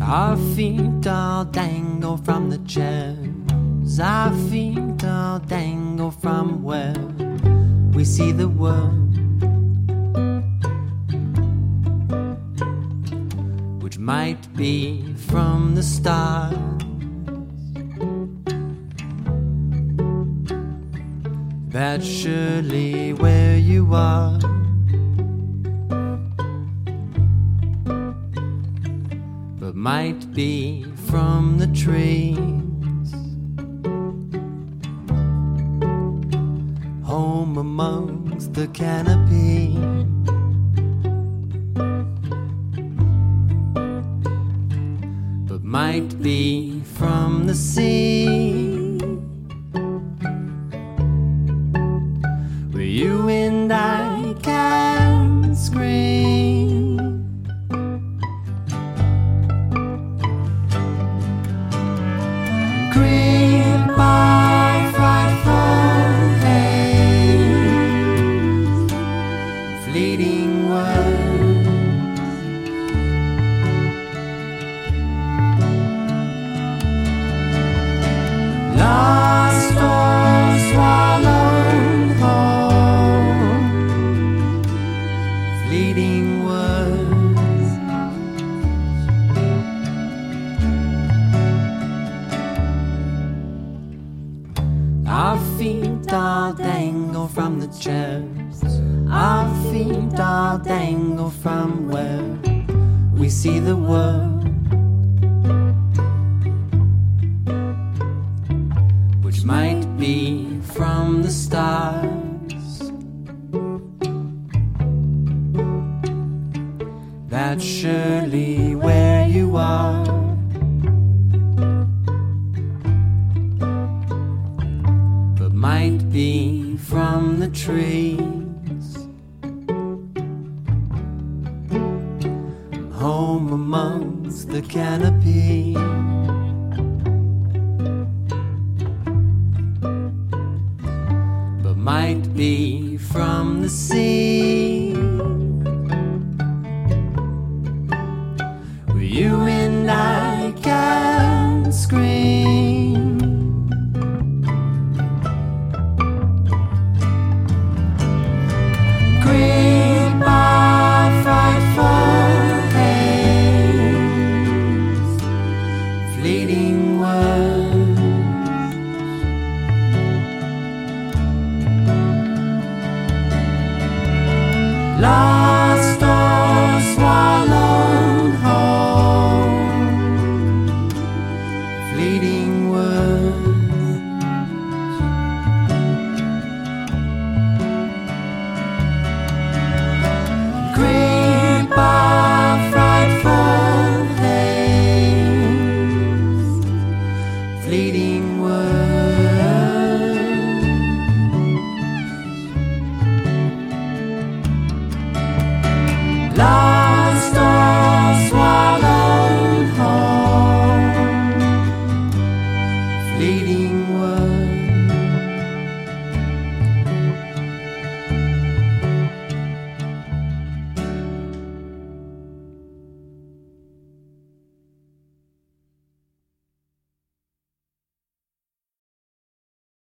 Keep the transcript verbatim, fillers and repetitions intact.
Our feet all dangle from the chairs. Our feet all dangle from where we see the world, which might be from the stars. That's surely where you are. But might be from the trees, home amongst the canopy. But might be from the sea, where you and I can scream. Creep by frightful haze, fleeting words, lost or swallowed whole, fleeting words. Our feet all dangle from the chairs. Our feet all dangle from where we see the world, which might be from the stars. That's surely where you are. But might be from the trees, home amongst the canopy. But might be from the sea, where you and I can scream.